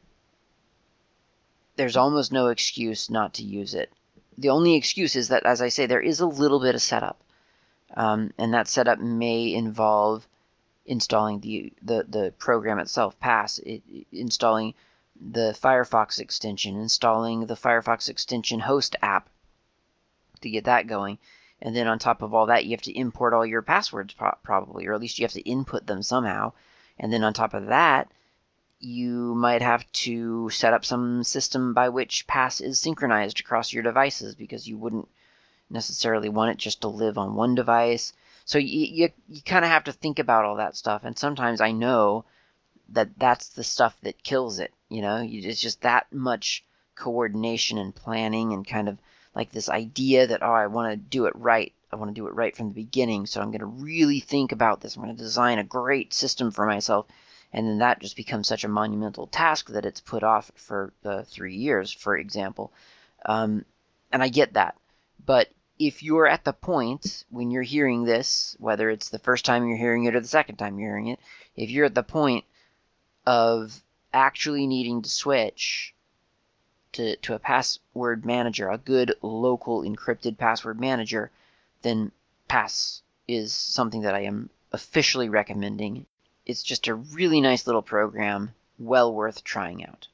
There's almost no excuse not to use it. The only excuse is that, as I say, there is a little bit of setup. Um, and that setup may involve installing the, the, the program itself, Pass, it, installing the Firefox extension, installing the Firefox extension host app to get that going. And then on top of all that, you have to import all your passwords pro probably, or at least you have to input them somehow. And then on top of that, you might have to set up some system by which pass is synchronized across your devices, because you wouldn't necessarily want it just to live on one device. So you, you, you kind of have to think about all that stuff, and sometimes I know that that's the stuff that kills it, you know? It's just that much coordination and planning, and kind of like this idea that, oh, I want to do it right. I want to do it right from the beginning, so I'm going to really think about this. I'm going to design a great system for myself, and then that just becomes such a monumental task that it's put off for uh, three years, for example. Um, and I get that. But if you're at the point when you're hearing this, whether it's the first time you're hearing it or the second time you're hearing it, if you're at the point of actually needing to switch to, to a password manager, a good local encrypted password manager, then Pass is something that I am officially recommending. It's just a really nice little program, well worth trying out.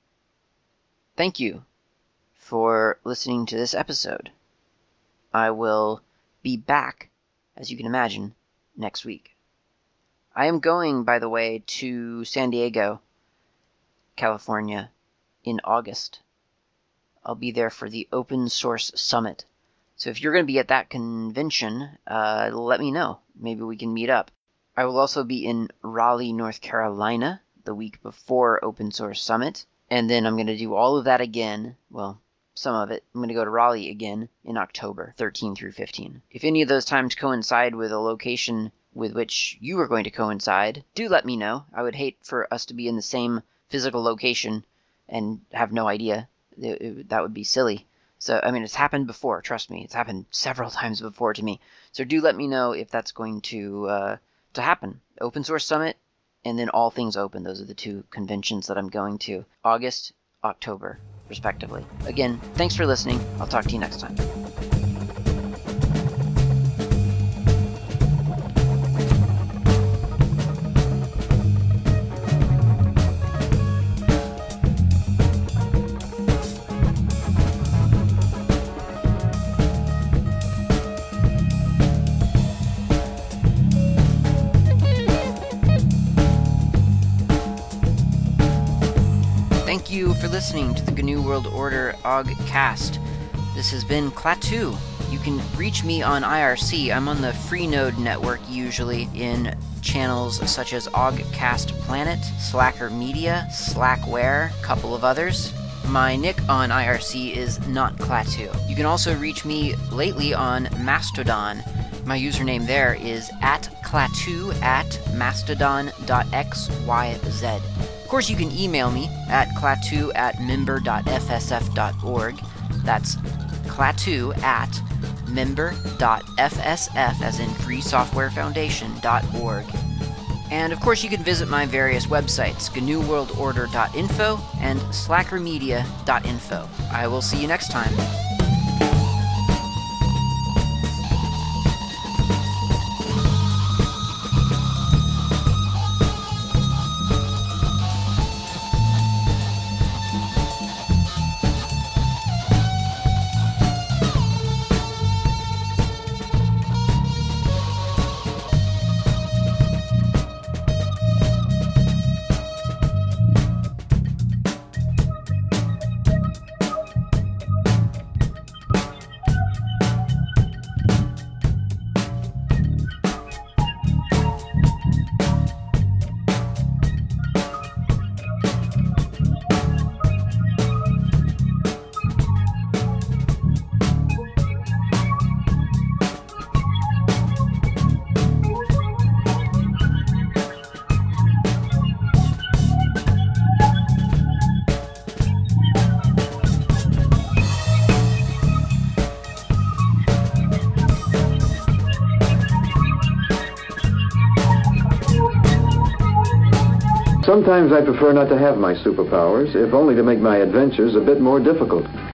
Thank you for listening to this episode. I will be back, as you can imagine, next week. I am going, by the way, to San Diego, California, in August. I'll be there for the Open Source Summit. So if you're going to be at that convention, uh, let me know. Maybe we can meet up. I will also be in Raleigh, North Carolina, the week before Open Source Summit. And then I'm going to do all of that again. Well, some of it. I'm going to go to Raleigh again in October, thirteen through fifteen. If any of those times coincide with a location with which you are going to coincide, do let me know. I would hate for us to be in the same physical location and have no idea. It, it, that would be silly. So, I mean, it's happened before, trust me. It's happened several times before to me. So do let me know if that's going to uh, to happen. Open Source Summit, and then All Things Open. Those are the two conventions that I'm going to. August, October, respectively. Again, thanks for listening. I'll talk to you next time. Thank you for listening to the G N U World Order Ogcast. This has been Klaatu. You can reach me on I R C. I'm on the Freenode network usually in channels such as Ogcast Planet, Slacker Media, Slackware, a couple of others. My nick on I R C is not Klaatu. You can also reach me lately on Mastodon. My username there is at Klaatu at mastodon dot x y z. Of course, you can email me at klaatu at member dot f s f dot org. That's klaatu at member dot f s f, as in Free Software Foundation, dot org. And of course, you can visit my various websites, G N U world order dot info and slacker media dot info. I will see you next time. Sometimes I prefer not to have my superpowers, if only to make my adventures a bit more difficult.